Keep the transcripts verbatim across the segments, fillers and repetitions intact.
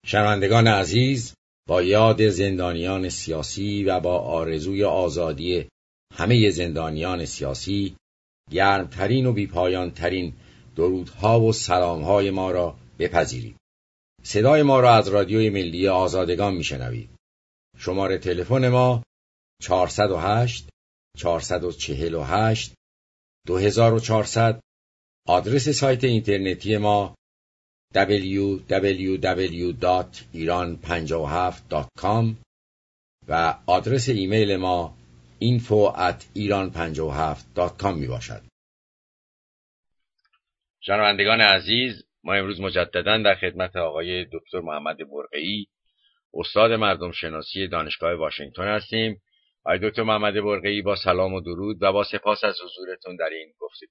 شنوندگان عزیز، با یاد زندانیان سیاسی و با آرزوی آزادی همه زندانیان سیاسی، گرمترین و بیپایانترین درودها و سلامهای ما را بپذیرید. صدای ما را از رادیوی ملی آزادگان میشنوید. شماره تلفن ما چهارصد و هشت چهارصد و چهل و هشت دو هزار و چهارصد. آدرس سایت اینترنتی ما دبلیو دبلیو دبلیو دات ایران پنجاه و هفت دات کام و آدرس ایمیل ما اینفو ات ایران پنجاه و هفت دات کام می باشد. شنوندگان عزیز، ما امروز مجدداً در خدمت آقای دکتر محمد برقیعی، استاد مردم شناسی دانشگاه واشنگتن هستیم. آقای دکتر محمد برقیعی، با سلام و درود و با سپاس از حضورتون در این گفتگو.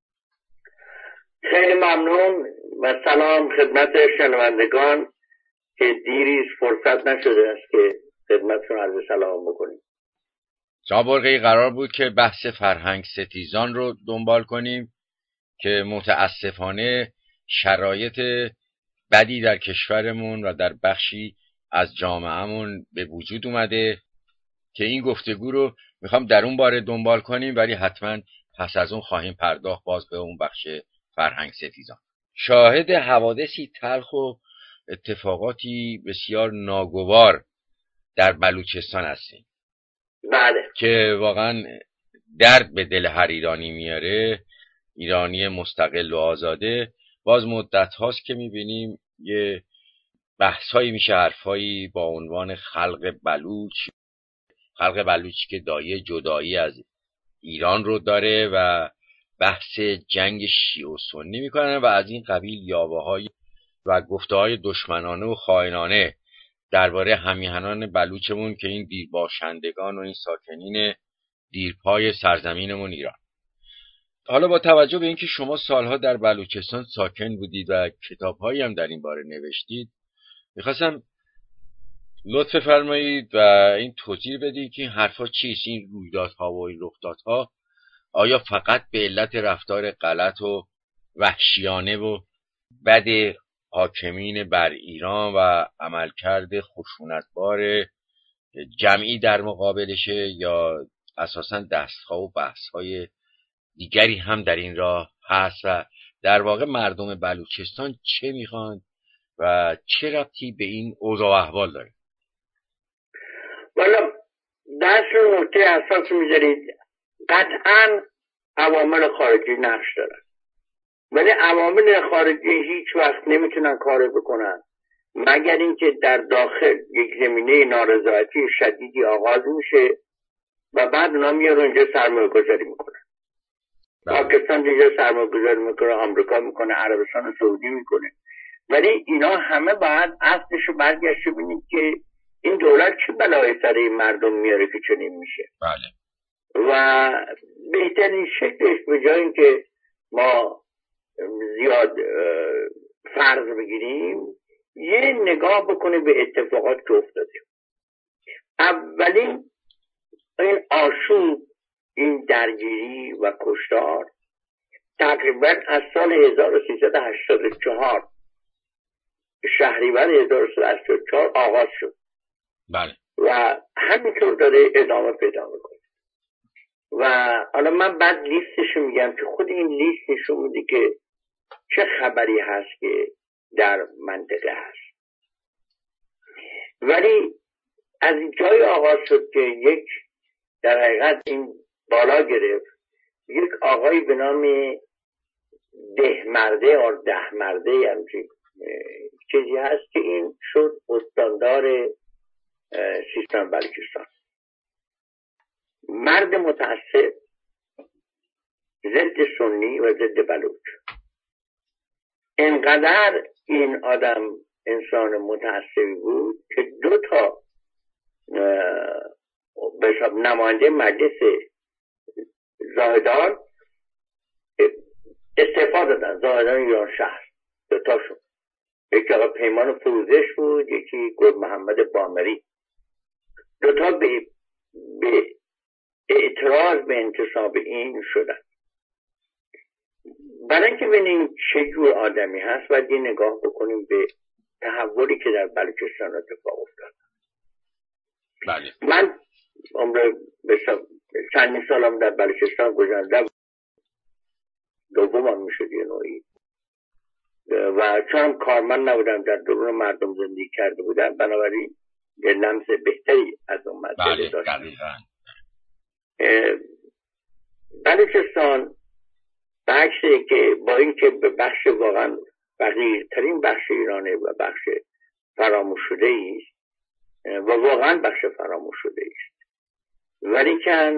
خیلی ممنون و سلام خدمت شنوندگان که دیریز فرصت نشده است که خدمتتون عرض سلام بکنیم. جناب برقیعی، قرار بود که بحث فرهنگ ستیزان رو دنبال کنیم که متاسفانه شرایط بدی در کشورمون و در بخشی از جامعهمون به وجود اومده که این گفتگو رو میخوام در اون باره دنبال کنیم، ولی حتما پس از اون خواهیم پرداخت باز به اون بخش فرهنگ ستیزان. شاهد حوادثی تلخ و اتفاقاتی بسیار ناگوار در بلوچستان هستیم. بله. که واقعا درد به دل هر ایرانی میاره، ایرانی مستقل و آزاده. باز مدت هاست که میبینیم یه بحثایی میشه، حرفایی با عنوان خلق بلوچ، خلق بلوچ که دایه جدایی از ایران رو داره و بحث جنگ شیعه و سنی میکنن و از این قبیل یاوه‌های و گفته‌های دشمنانه و خائنانه درباره همیهنان بلوچمون که این دیرباشندگان و این ساکنین دیرپای سرزمینمون ایران. حالا با توجه به اینکه شما سالها در بلوچستان ساکن بودید و کتاب‌هایی هم در این باره نوشتید، میخواستم لطف فرمایید و این توضیح بدید که این حرفا چیست، این رویدادها و این رخدادها آیا فقط به علت رفتار غلط و وحشیانه و بد حاکمین بر ایران و عملکرد خشونتبار جمعی در مقابلشه، یا اساساً دستها و بحث‌های دیگری هم در این راه هست و در واقع مردم بلوچستان چه میخوان و چه ربطی به این اوضاع و احوال داره؟ والا دست رو نکته اساس میذارید. قطعاً عوامل خارجی نقش دارن، ولی عوامل خارجی هیچ وقت نمیتونن کار بکنن مگر اینکه در داخل یک زمینه نارضایتی شدیدی آغاز میشه و بعد اونا میان اونجا سرمایه گذاری میکنن. پاکستان اینجا سرمایه گذاری میکنه، آمریکا میکنه، عربستان سعودی میکنه، ولی اینا همه باید اصلش رو برگشت ببینید که این دولت چه بلایی سر این مردم میاره که چنین میشه. بله. و بهترین شکلش به جای اینکه ما زیاد فرض بگیریم، یه نگاه بکنه به اتفاقات که افتاده. اولین این آشوب، این درگیری و کشتار تقریبا از سال هزار و سیصد و هشتاد و چهار شهریور هزار و سیصد و هشتاد و چهار آغاز شد. بله. و همینطور داره ادامه پیدا میکنه. و حالا من بعد لیستشو میگم که خود این لیست نشون میده که چه خبری هست که در منطقه هست. ولی از جای آغاز شد که یک در حقیقت این بالا گرفت، یک آقایی به نام دهمرده یا دهمرده همچین چیزی هست که این شد استاندار سیستان بلوچستان. مرد متعصب، ضد سنی و ضد بلوچ. انقدر این آدم انسان متعصبی بود که دو تا بشاب نماینده مجلس زاهدان استعفا دادن. زاهدان ایران شهر دو تاشون، یکی آقا پیمان فروزش بود، یکی گل محمد بامری. دو تا به, به اعتراض به انتصاب این شدن. برای اینکه ببینیم چه جور آدمی هست باید یه نگاه بکنیم به تحولی که در بلوچستان اتفاق افتاد. بله. من عمر چندین سالم در بلوچستان گذشته، دومم میشد یه نوعی، و چون کارمند نبودم در درون مردم زندگی کرده بودم، بنابراین یه لمس بهتری از اون مسئله داشتم. بلوچستان بخشی که با اینکه به بخش واقعا فقیرترین بخش ایرانه و بخش فراموش شده است و واقعا بخش فراموش شده است، ولی که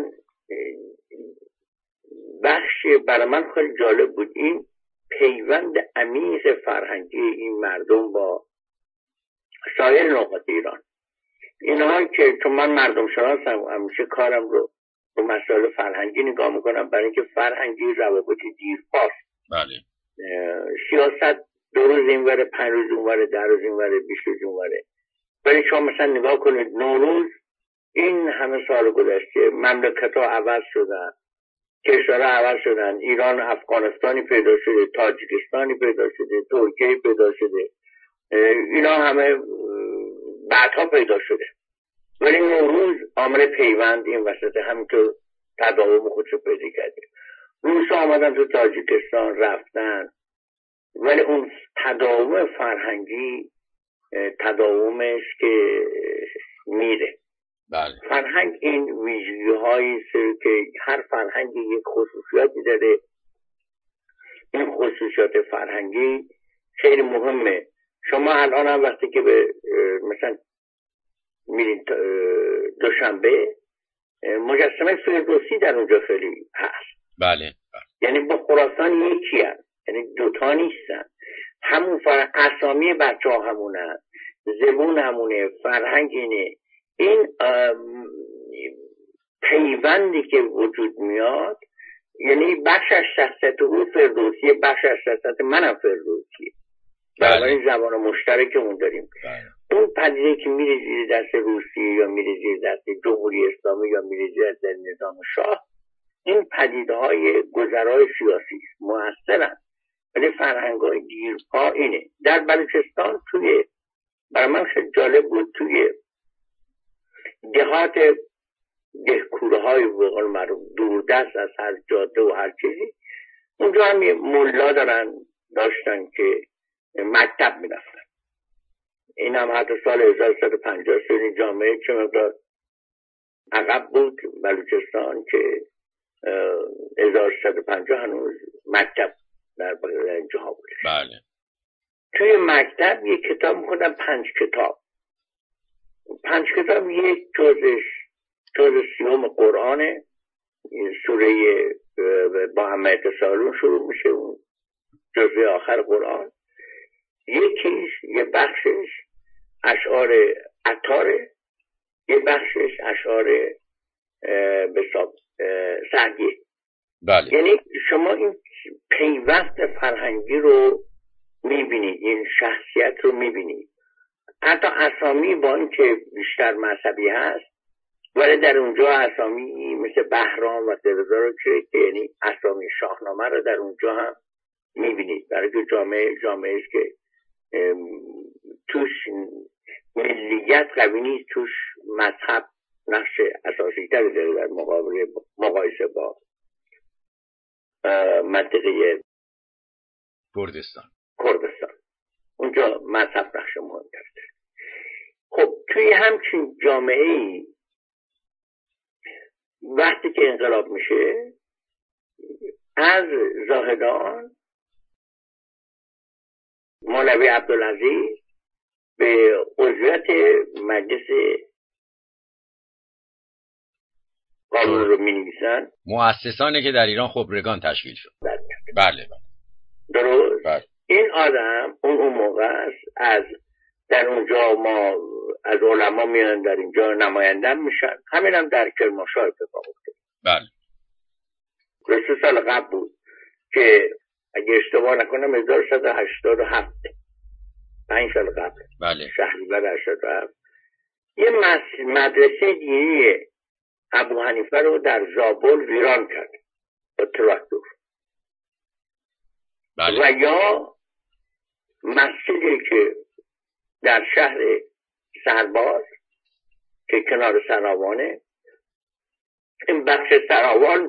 بخش برای من خیلی جالب بود این پیوند عمیق فرهنگی این مردم با سایر نقاط ایران. اینها که چون من مردم شناسم همیشه کارم رو به مسائل فرهنگی نگاه میکنم، برای اینکه فرهنگی روابط دیرپاست. بله. سیاست دو روز اینوره، پنج روز اونوره، ده روز اینوره، بیست روز اونوره. ولی شما مثلا نگاه کنید نوروز، این همه سال گذشته مملکت ها عوض شدن، کشورها عوض شدن، ایران افغانستانی پیدا شده، تاجیکستانی پیدا شده، ترکیه پیدا شده، اینا همه بعدها پیدا شده. ولی نوروز عامل پیوند این وسط همینطور تداوم خودشو پیدا کرده. روس آمدن تو تاجیکستان رفتن، ولی اون تداوم فرهنگی تداومش که میره. بله. فرهنگ این ویژگی هایی که هر فرهنگی یک خصوصیاتی داره. این خصوصیات فرهنگی خیلی مهمه. شما الان هم وقتی که به مثلا میرین دوشنبه، مجسمه فردوسی در اونجا خیلی هست. بله. یعنی با خراسان یکی هست، یعنی دوتا نیستن. همون فرهنگ، اسامی بچه ها همونه، زبون همونه، فرهنگ اینه. این پیوندی که وجود میاد، یعنی بخش از شخصیت او فردوسی، بخش از شخصیت منم فردوسی. بله. زبان مشترک اون داریم. بله. اون پدیده که میره زیر دست روسیه یا میره زیر دست جمهوری اسلامی یا میره زیر دست نظام شاه، این پدیده های گذرای سیاسی موثرن. ولی فرهنگ های دیرپا اینه. در بلوچستان توی برای من خیلی جالب بود، توی دهات دهکوره های بقول معروف دوردست از هر جاده و هر چیزی، اونجا هم ملا دارن داشتن که مکتب می رفتن. این هم حتی سال هزار و سیصد و پنجاه سال جامعه چه مقدار عقب بود بلوچستان که هزار و سیصد و پنجاه هنوز مکتب در جاها بود. بله. توی مکتب یک کتاب می‌خوندم، پنج کتاب. پنج کتاب یک جزش جز سیوم قرآنه، سوره با همه اتصالون شروع میشه، اون جزء آخر قرآن. یکیش یه بخشش اشعار عطاره، یه بخشش اشعار به حساب سعدیه. بله. یعنی شما این پیوست فرهنگی رو میبینید، این شخصیت رو میبینید. حتی اسامی با این که بیشتر مذهبی هست، ولی در اونجا اسامی مثل بهرام و دلزار رو که یعنی اسامی شاهنامه رو در اونجا هم میبینید. برای که جامعه جامعه است که توش ملیت قوی نیست، توش مذهب نقش اساسی تری داره در مقابل مقایسه با منطقه کردستان. کردستان اونجا مذهب نقش مهم داره. خب توی همچین جامعه ای وقتی که انقلاب میشه، از زاهدان مولوی عبدالعزیز به عضویت مجلس قانون رو می نویسن. مؤسسانی که در ایران خبرگان تشکیل شد. بله بله. درست. بله. این آدم اون اون موقع است، از در اونجا ما از علما میان در اینجا نماینده میشن. همین هم در کرمانشاه اتفاق افتاد. بله. سه سال قبل بود که اگه اشتباه نکنم هزار و سیصد و هشتاد و هفت، پنج سال قبل. بله. شهریور هشتاد و هفت یه مدرسه دینی ابو حنیفه رو در زابل ویران کرد با تراکتور. بله. و یا مسجدی که در شهر سرباز که کنار سراوانه. این بخش سراوان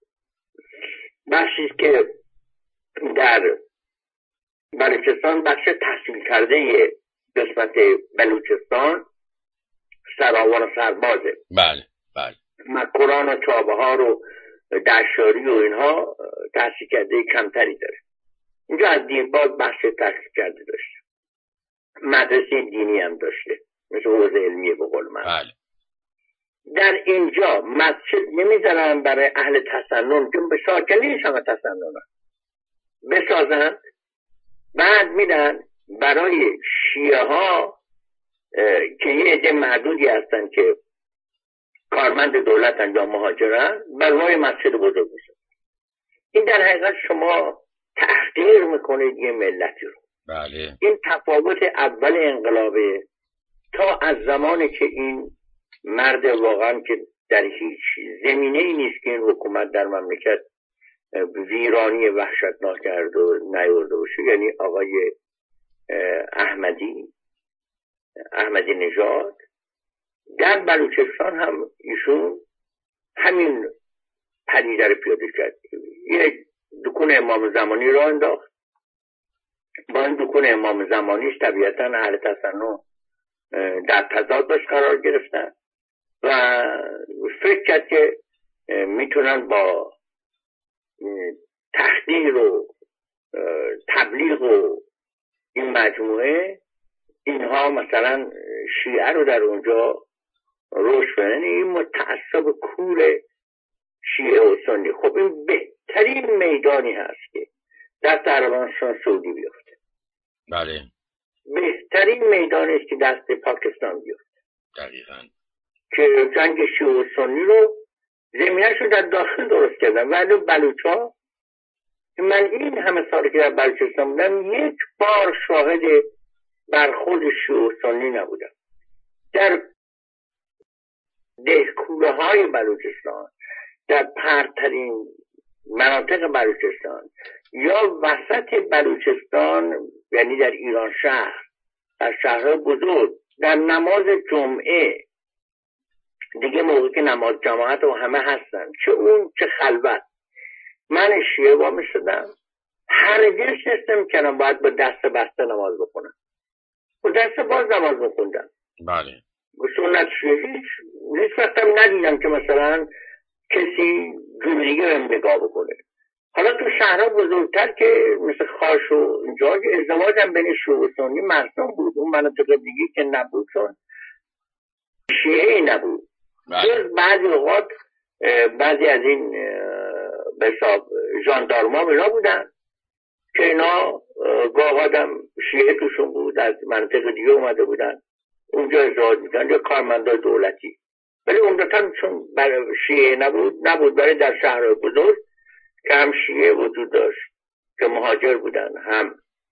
بخشی که در بلوچستان بخش تحصیل کرده قسمت بلوچستان سراوان و سربازه. بله بله. مکران و چابهار و دشاری و اینها تحصیل کرده کمتری داره. اینجا از دیرباز بخش تحصیل کرده داشته، مدرسه دینی هم داشته مثل حوزه علمیه به قول من. بله. در اینجا مسجد نمیذارن برای اهل تسنن که به ساکنینش هم تسنن بسازن، بعد میدن برای شیعه ها که یه عده محدودی هستن که کارمند دولتن یا مهاجرن برای مسجد بزرگ میشه. این در حقیقت شما تحقیر میکنید یه ملتی رو. بله. این تفاوت اول انقلابه تا از زمانی که این مرد واقعا که در هیچ زمینه ای نیست که این حکومت در مملکت ویرانی وحشتناک کرد و نیورده باشه، یعنی آقای احمدی احمدی نژاد در بلوچستان هم ایشون همین پدیده رو پیاده کرد. یک دکون امام زمانی را انداخت. با این دکون امام زمانیش طبیعتا اهل تسنن در تضاد باش قرار گرفتن و فکر کرد که میتونن با تحقیر و تبلیغ و این مجموعه اینها مثلا شیعه رو در اونجا روش بدن. این متعصب کول شیعه و سنی. خب این بهترین میدانی هست که دست عربستان سعودی بیفته. بله. بهترین میدانی است که دست پاکستان بیفته. دقیقاً. که جنگ شیعه و سنی رو زمینش رو در داخل درست کردن. ولی بلوچا، من این همه سالی که در بلوچستان بودم یک بار شاهد برخورد شیعه و سنی نبودم. در دهکوره های بلوچستان، در پرترین مناطق بلوچستان یا وسط بلوچستان، یعنی در ایران شهر، در شهرهای بزرگ، در نماز جمعه دیگه موقعی که نماز جماعت و همه هستن، چه اون چه خلوت، من شیعه با می شدم هرگز نستم کنم باید با دست بسته نماز بخونم، با دست باز نماز بخوندم. بله. به سنت شیعه هیچ هیچ وقتم ندیدم که مثلا کسی جوریگه هم نگاه بکنه. حالا تو شهرها بزرگتر که مثل خاش و اینجا ازدواج هم بین شیعه و سنی مرسوم بود، اون مناطق دیگه که نبود چون شیعه نبود. جز بعضی اوقات بعضی از این به حساب ژاندارما اینا بودن که اینا گاه آدم شیعه توشون بود، از منطقه دیگه اومده بودن اونجا ازدواج میکنن یا کارمندای دولتی، ولی عمدتاً چون برای شیعه نبود نبود برای در شهر بزرگ که هم شیعه وجود داشت که مهاجر بودن هم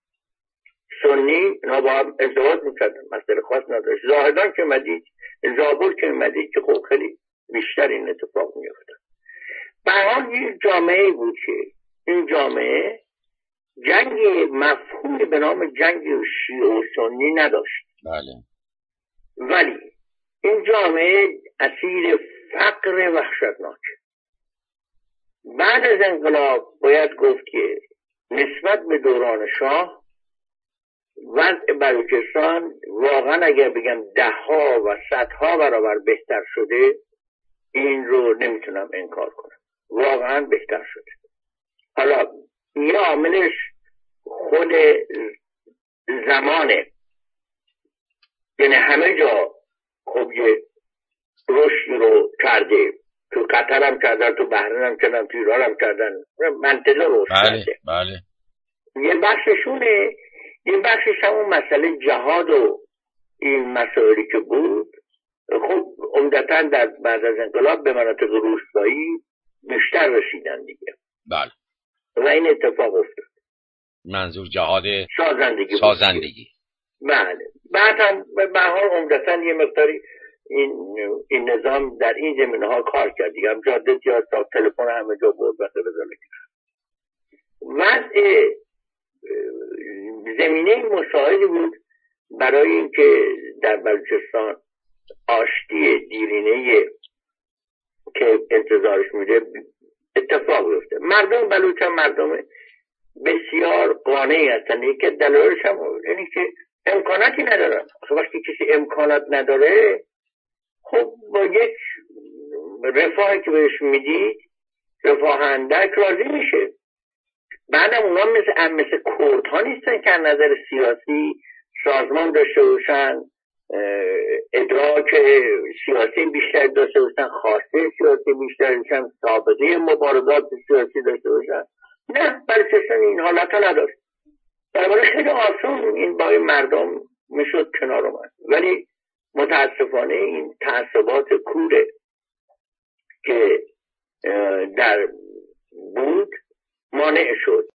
سنی، اینا با هم ازدواج میکردن، مسئله خاص نداشت. زاهدان که مدید، زابل که مدید که خب خیلی بیشتر این اتفاق میفته. به حال یک جامعه بود که این جامعه جنگی مفهومی به نام جنگ شیعه و سنی نداشت. بله. ولی این جامعه اسیر فقر وحشتناک. بعد از انقلاب باید گفت که نسبت به دوران شاه وضع بلوچستان واقعا اگر بگم ده ها و صدها برابر بهتر شده، این رو نمیتونم انکار کنم، واقعا بهتر شده. حالا یه عاملش خود زمانه، یعنی همه جا خب یه رشدی رو کرده، تو قطر هم کردن، تو بحرین هم کردن، تو ایران هم کردن، منطقه رشد بله، کرده. بله. یه بخششونه، یه بخشش همون مسئله جهاد و این مسائلی که بود، خب عمدتاً در بعد از انقلاب به مناطق روستایی بیشتر رسیدن دیگه. بله. و این اتفاق افتاد. منظور جهاد سازندگی. سازندگی. بله. بعد هم به هر حال عمدتاً یه مقداری این این نظام در این زمینه ها کار کرد دیگه، هم جاده یا تلفن همه جا بود و غیره. وضع زمینه مساعدی بود برای اینکه در بلوچستان آشتی دیرینه که انتظارش میده اتفاق بیفته. مردم بلوچ هم مردم بسیار قانعی هستن. یکی دلایلش هم اینه که امکاناتی ندارن. وقتی کسی امکانات نداره خب با یک رفاهی که بهش میدید رفاه اندک راضی میشه. بعدم اونا مثل مثل کردها نیستن که از نظر سیاسی سازمان داشته باشن، ادراک سیاسی بیشتر داشته باشن، خواسته سیاسی بیشتر داشته باشن، سابقه مبارزات سیاسی داشته باشن. نه، بلوچستان این حالت ها نداشت. برای خیلی آسون این با مردم میشد کنار اومد. ولی متاسفانه این تعصبات کوره که در بود مانع شد.